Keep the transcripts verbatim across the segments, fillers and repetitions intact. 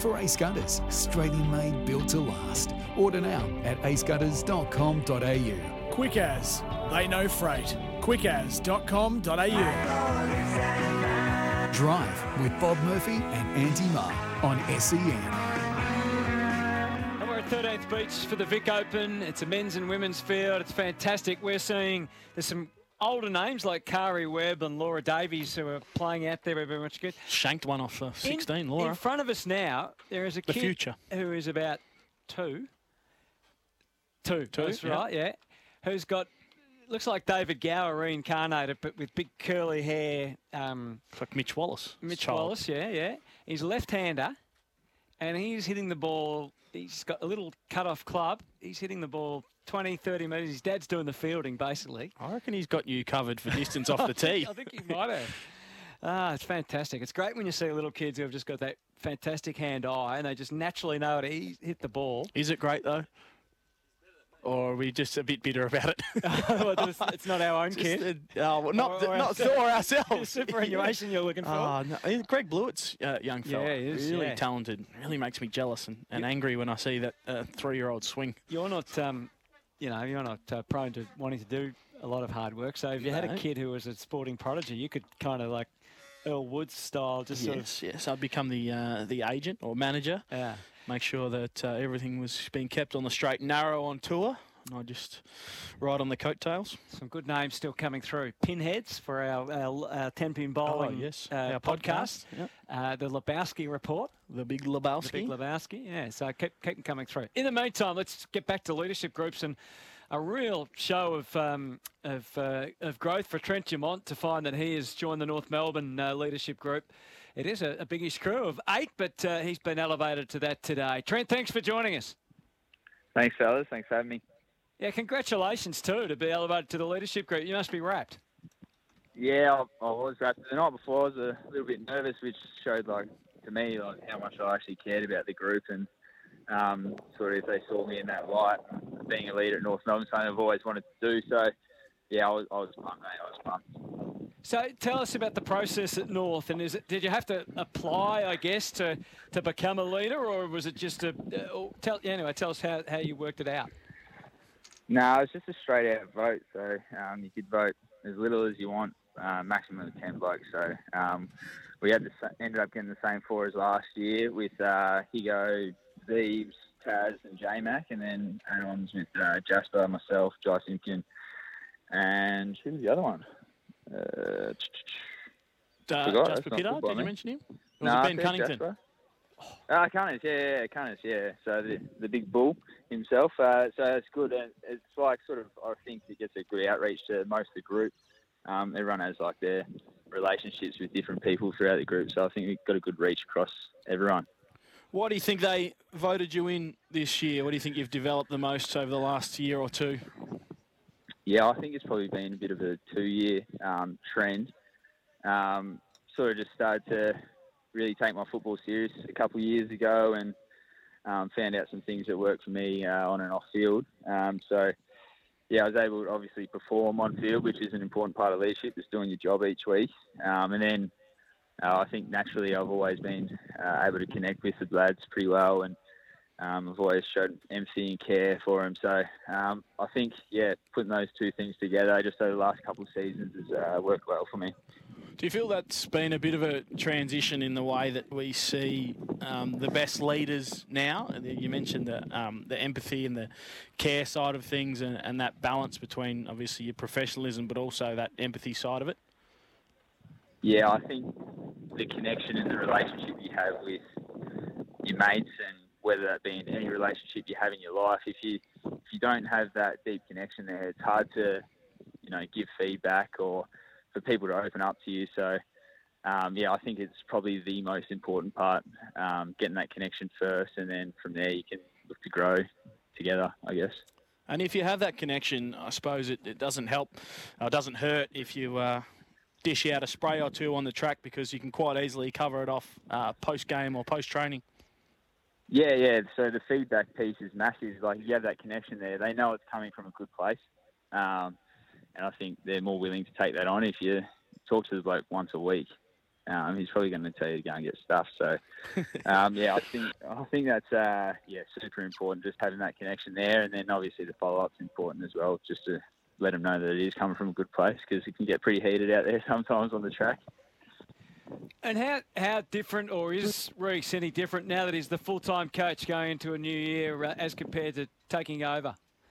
for Ace Gutters, Australian made, built to last. Order now at ace gutters dot com dot a u. Quick As, they know freight. quick as dot com dot a u. Drive with Bob Murphy and Andy Marr on S E N. And we're at thirteenth Beach for the Vic Open. It's a men's and women's field. It's fantastic. We're seeing there's some older names like Kari Webb and Laura Davies who are playing out there very much good. Shanked one off uh, sixteen, in, Laura. In front of us now, there is a the kid future. who is about two. Two, two that's yeah. right, yeah. Who's got, looks like David Gower reincarnated, but with big curly hair. Um, it's like Mitch Wallace. Mitch child. Wallace, yeah, yeah. He's a left-hander, and he's hitting the ball. He's got a little cut-off club. He's hitting the ball twenty, thirty metres. His dad's doing the fielding, basically. I reckon he's got you covered for distance off the tee. I think he might have. Ah, it's fantastic. It's great when you see little kids who have just got that fantastic hand-eye, and they just naturally know how to hit the ball. Is it great, though? Or are we just a bit bitter about it? Well, it's not our own just, kid. Uh, well, not or, or not for ourselves. The superannuation you're looking for. Oh, no. Greg Blewett's uh, young fella. Yeah, he is, really yeah. talented. Really makes me jealous and, and angry when I see that uh, three-year-old swing. You're not, um, you know, you're not uh, prone to wanting to do a lot of hard work. So if you no. had a kid who was a sporting prodigy, you could kind of like Earl Woods style, just yes, sort of. Yes, I'd become the uh, the agent or manager. Yeah. Make sure that uh, everything was being kept on the straight and narrow on tour. And I just ride on the coattails. Some good names still coming through. Pinheads for our, our, our ten-pin bowling oh, yes. uh, our podcast. podcast. Yep. Uh, the Lebowski report. The big Lebowski. The big Lebowski, yeah. So keep, keep them coming through. In the meantime, let's get back to leadership groups and a real show of um, of, uh, of growth for Trent Dumont to find that he has joined the North Melbourne uh, leadership group. It is a, a biggish crew of eight, but uh, he's been elevated to that today. Trent, thanks for joining us. Thanks, fellas. Thanks for having me. Yeah, congratulations, too, to be elevated to the leadership group. You must be wrapped. Yeah, I, I was wrapped. The night before, I was a little bit nervous, which showed, like, to me, like, how much I actually cared about the group and um, sort of if they saw me in that light. Being a leader at North Melbourne, something I've always wanted to do. So, yeah, I was, I was pumped, mate. I was pumped. So tell us about the process at North, and is it, did you have to apply, I guess, to, to become a leader, or was it just a uh, tell? Anyway, tell us how, how you worked it out. No, it was just a straight out vote. So um, you could vote as little as you want, uh, maximum of ten blokes. So um, we had the, ended up getting the same four as last year with uh, Higo, Zeebs, Taz, and J-Mac, and then add-ons with uh, Jasper, myself, Jai Simpkin, and who was the other one? Uh, uh, forgot, Jasper Pittard, did you me. mention him? Or No, was I it Ben said Cunnington? Jasper. Ah, Cunners, yeah, yeah, Cunners, yeah. So the the big bull himself. Uh, so it's good, and it's like sort of I think it gets a good outreach to most of the group. Um, everyone has like their relationships with different people throughout the group, so I think we've got a good reach across everyone. Why do you think they voted you in this year? What do you think you've developed the most over the last year or two? Yeah, I think it's probably been a bit of a two-year um, trend. Um, sort of just started to really take my football serious a couple of years ago and um, found out some things that worked for me uh, on and off field. Um, so, yeah, I was able to obviously perform on field, which is an important part of leadership, just doing your job each week. Um, and then uh, I think naturally I've always been uh, able to connect with the lads pretty well, and um, I've always showed empathy and care for them. So um, I think, yeah, putting those two things together just over the last couple of seasons has uh, worked well for me. Do you feel that's been a bit of a transition in the way that we see um, the best leaders now? You mentioned the, um, the empathy and the care side of things, and, and that balance between obviously your professionalism but also that empathy side of it. Yeah, I think the connection and the relationship you have with your mates, and whether that be in any relationship you have in your life, if you if you don't have that deep connection there, it's hard to, you know, give feedback or for people to open up to you. So, um, yeah, I think it's probably the most important part, um, getting that connection first, and then from there you can look to grow together, I guess. And if you have that connection, I suppose it, it doesn't help, or it doesn't hurt if you uh, dish out a spray or two on the track, because you can quite easily cover it off uh, post-game or post-training. Yeah, yeah. So the feedback piece is massive. Like, you have that connection there. They know it's coming from a good place. Um, And I think they're more willing to take that on if you talk to the bloke once a week. um, he's probably going to tell you to go and get stuff. So, um, yeah, I think I think that's uh, yeah super important, just having that connection there, and then obviously the follow-up's important as well, just to let him know that it is coming from a good place, because it can get pretty heated out there sometimes on the track. And how how different, or is Reece any different now that he's the full-time coach going into a new year uh, as compared to taking over?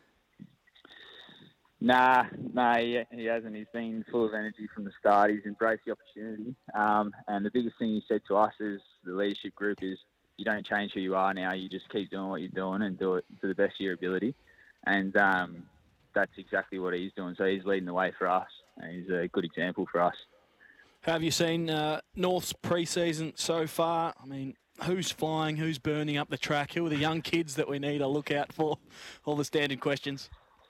Nah, nah, he, he hasn't. He's been full of energy from the start. He's embraced the opportunity. Um, and the biggest thing he said to us as the leadership group is, you don't change who you are now. You just keep doing what you're doing and do it to the best of your ability. And um, that's exactly what he's doing. So he's leading the way for us, and he's a good example for us. How have you seen uh, North's pre-season so far? I mean, who's flying? Who's burning up the track? Who are the young kids that we need to look out for? All the standard questions.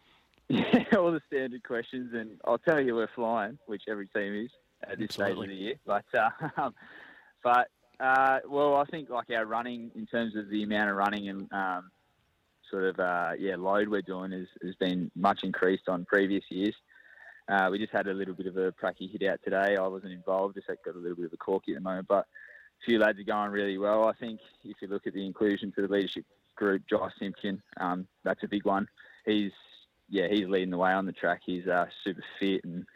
Yeah, all the standard questions, and I'll tell you we're flying, which every team is at this Absolutely. stage of the year. But, uh, but uh, well, I think like our running, in terms of the amount of running and um, sort of uh, yeah load we're doing, has, has been much increased on previous years. Uh, we just had a little bit of a pracky hit out today. I wasn't involved, just got a little bit of a corky at the moment, but a few lads are going really well. I think if you look at the inclusion to the leadership group, Josh Simpkin, um, that's a big one. He's Yeah, he's leading the way on the track. He's uh, super fit and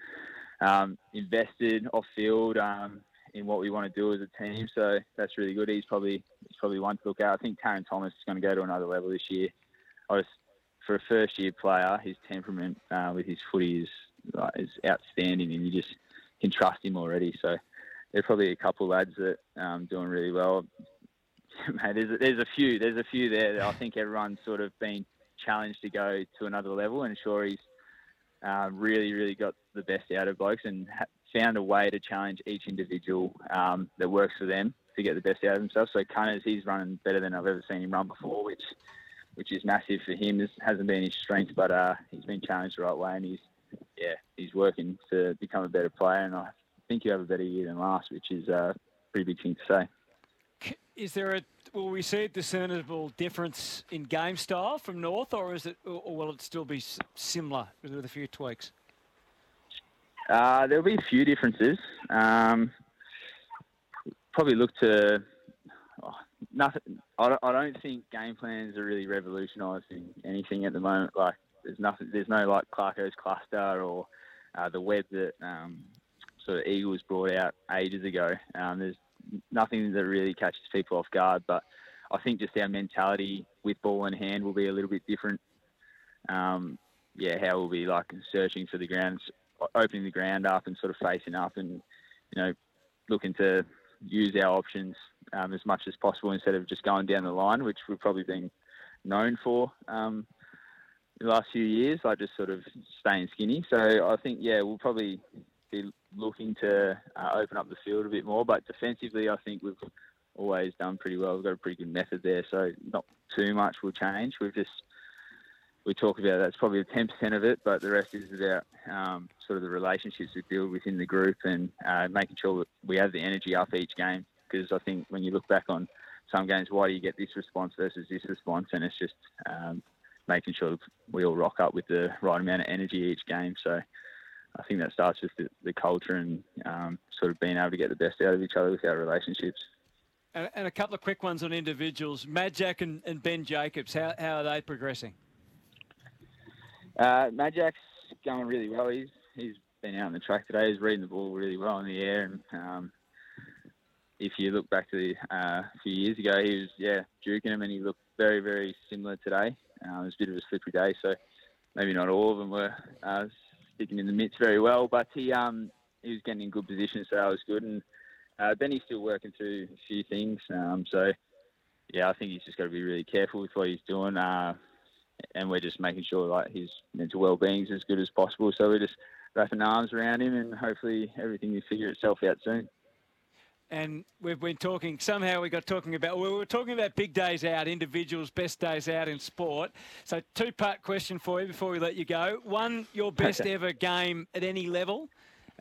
um, invested off field um, in what we want to do as a team. So that's really good. He's probably he's probably one to look at. I think Taryn Thomas is going to go to another level this year. I just, for a first year player, his temperament uh, with his footy is uh, is outstanding, and you just can trust him already. So there's probably a couple of lads that um, doing really well. Mate, there's a, there's a few. There's a few there that I think everyone's sort of been challenged to go to another level, and sure, he's uh, really, really got the best out of blokes and ha- found a way to challenge each individual um, that works for them to get the best out of themselves. So Cunners, he's running better than I've ever seen him run before, which which is massive for him. This hasn't been his strength, but uh, he's been challenged the right way, and he's yeah he's working to become a better player. And I think he'll have a better year than last, which is a pretty big thing to say. Is there a will we see a discernible difference in game style from North, or is it, or will it still be similar with a few tweaks? Uh, there'll be a few differences. Um, probably look to oh, nothing. I don't, I don't think game plans are really revolutionising anything at the moment. Like there's nothing. There's no like Clarko's cluster or uh, the web that um, sort of Eagles brought out ages ago. Um, there's nothing that really catches people off guard, but I think just our mentality with ball in hand will be a little bit different. Um, yeah, how we'll be like searching for the ground, opening the ground up and sort of facing up, and you know, looking to use our options um, as much as possible instead of just going down the line, which we've probably been known for um, the last few years, like just sort of staying skinny. So I think yeah, we'll probably be looking to uh, open up the field a bit more, but defensively I think we've always done pretty well. We've got a pretty good method there, so not too much will change. We've just we talk about that's probably ten percent of it, but the rest is about um, sort of the relationships we build within the group and uh, making sure that we have the energy up each game, because I think when you look back on some games, why do you get this response versus this response, and it's just um, making sure we all rock up with the right amount of energy each game. So I think that starts with the, the culture and um, sort of being able to get the best out of each other with our relationships. And, and a couple of quick ones on individuals. Madjack and, and Ben Jacobs, how, how are they progressing? Uh, Madjack's going really well. He's he's been out on the track today. He's reading the ball really well in the air. And um, if you look back to the, uh, a few years ago, he was yeah juking him, and he looked very very similar today. Uh, it was a bit of a slippery day, so maybe not all of them were uh, sticking in the mitts very well, but he um he was getting in good position, so that was good. And uh, Benny's still working through a few things, um, so yeah, I think he's just got to be really careful with what he's doing, uh, and we're just making sure like his mental well-being is as good as possible. So we're just wrapping arms around him, and hopefully everything will figure itself out soon. And we've been talking, somehow we got talking about, we were talking about big days out, individuals, best days out in sport. So two-part question for you before we let you go. One, your best Okay. ever game at any level?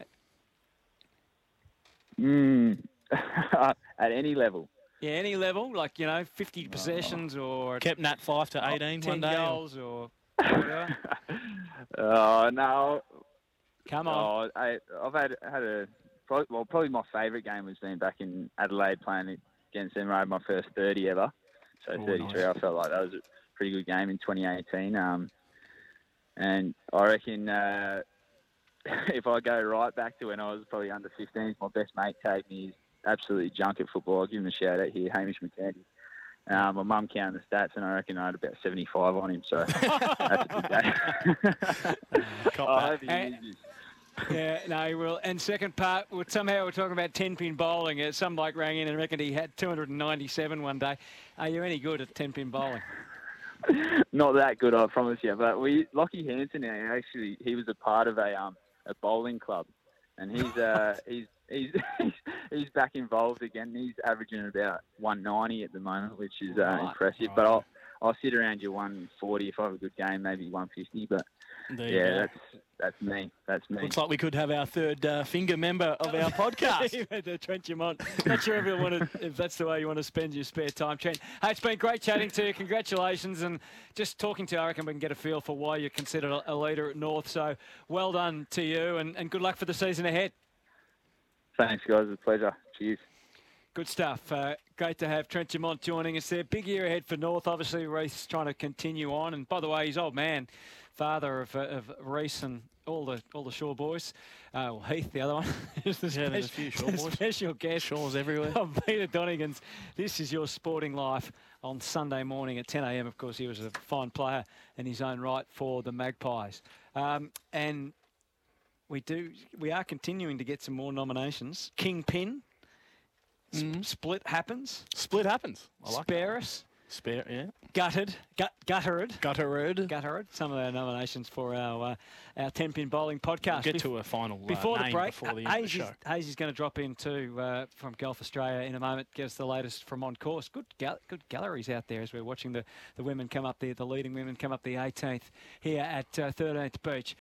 Mm. At any level. Yeah, any level, like, you know, fifty possessions or Kept Nat five to eighteen ten one day. or- goals or whatever. Oh, no. Come on. Oh, I, I've had had a probably, well, probably my favourite game was being back in Adelaide playing against them. I had my first thirty ever, so Oh, thirty-three. nice. I felt like that was a pretty good game in twenty eighteen. Um, and I reckon uh, if I go right back to when I was probably under fifteen, my best mate tagged me. He's absolutely junk at football. I'll give him a shout out here, Hamish McKenzie. Um, my mum counted the stats, and I reckon I had about seventy-five on him. So that's a good day. Cop I that. hope he Hey. uses. Yeah, no, he will. And second part, well, somehow we're talking about ten-pin bowling. Uh, some bloke rang in and reckoned he had two hundred ninety-seven one day. Are you any good at ten-pin bowling? Not that good, I promise you. But we, Lockie Hanson, he actually, he was a part of a um a bowling club, and he's uh he's he's he's back involved again. He's averaging about one ninety at the moment, which is uh, Right, impressive. But I'll I'll sit around your one forty if I have a good game, maybe one fifty. But There you yeah, go. that's that's me. That's me. Looks like we could have our third uh, finger member of our podcast. the Trent Dumont. Not sure if, you want to, if that's the way you want to spend your spare time, Trent. Hey, it's been great chatting to you. Congratulations. And just talking to you, I reckon we can get a feel for why you're considered a, a leader at North. So well done to you, and, and good luck for the season ahead. Thanks, guys. It's a pleasure. Cheers. Good stuff. Uh, great to have Trent Dumont joining us there. Big year ahead for North. Obviously, Reece trying to continue on. And by the way, his old man, father of, uh, of Reece and all the all the Shaw boys. Uh, well, Heath, the other one. is the Yeah, there's a spec- few Shaw the boys. Special guest. Shaws everywhere. of Peter Donegan's This Is Your Sporting Life on Sunday morning at ten a m. Of course, he was a fine player in his own right for the Magpies. Um, and we do we are continuing to get some more nominations. Kingpin. S- Mhm. Split happens. Split happens. I like Spare us. Spare, yeah. Gutted. Gut, guttered. Guttered. Guttered. Some of our nominations for our uh, our ten pin bowling podcast. Get Bef- to a final uh, Before the name break, before the end of the Hayes, is, show. Hayes is going to drop in too uh, from Golf Australia in a moment. Get us the latest from On Course. Good, gal- good galleries out there as we're watching the, the women come up there, the leading women come up the eighteenth here at uh, thirteenth Beach.